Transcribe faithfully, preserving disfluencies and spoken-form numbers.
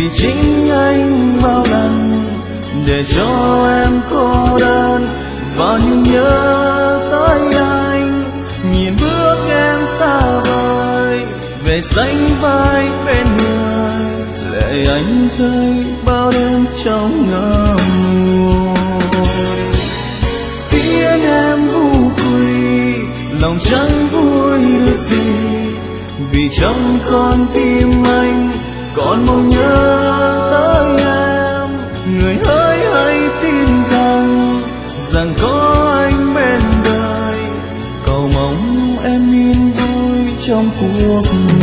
vì chính anh bao lần để cho em cô đơn và nhưng nhớ tới anh, nhìn bước em xa vời về sánh vai bên người, lệ anh rơi bao đêm trong ngỡ ngùi, khiến em u quỳ lòng chẳng vui được gì, vì trong con tim anh còn mong nhớ tới em. Người hỡi hãy tin rằng rằng có anh bên đời, cầu mong em yên vui trong cuộc